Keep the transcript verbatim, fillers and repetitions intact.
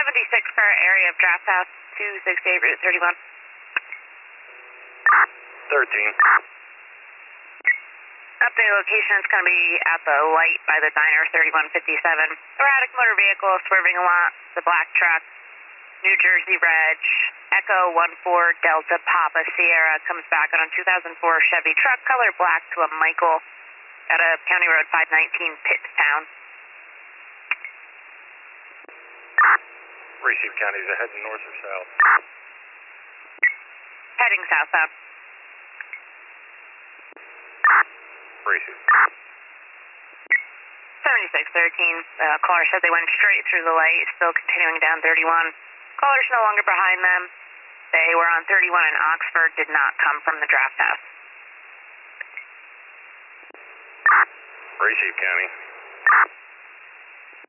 seventy-six for area of draft house, two sixty-eight, Route thirty-one. thirteen. Update location is going to be at the light by the diner, thirty-one fifty-seven. Erratic motor vehicle swerving along the black truck. New Jersey Reg, Echo one four Delta Papa Sierra, comes back on a two thousand four Chevy truck, color black to a Michael, at a County Road five nineteen, Pittstown. Receive County, is it heading north or south? Heading southbound. Receive. seventy-six thirteen, the caller said they went straight through the light, still continuing down thirty-one. Caller's no longer behind them. They were on thirty-one in Oxford, did not come from the draft house. Receive County.